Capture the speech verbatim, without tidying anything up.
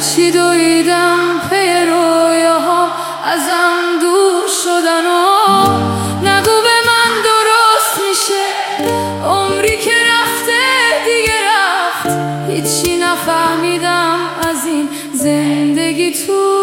چی دویدم پی رویاها ازم دور شدن و نگو به من درست میشه عمری که رفته دیگه رفت هیچی نفهمیدم از این زندگی تو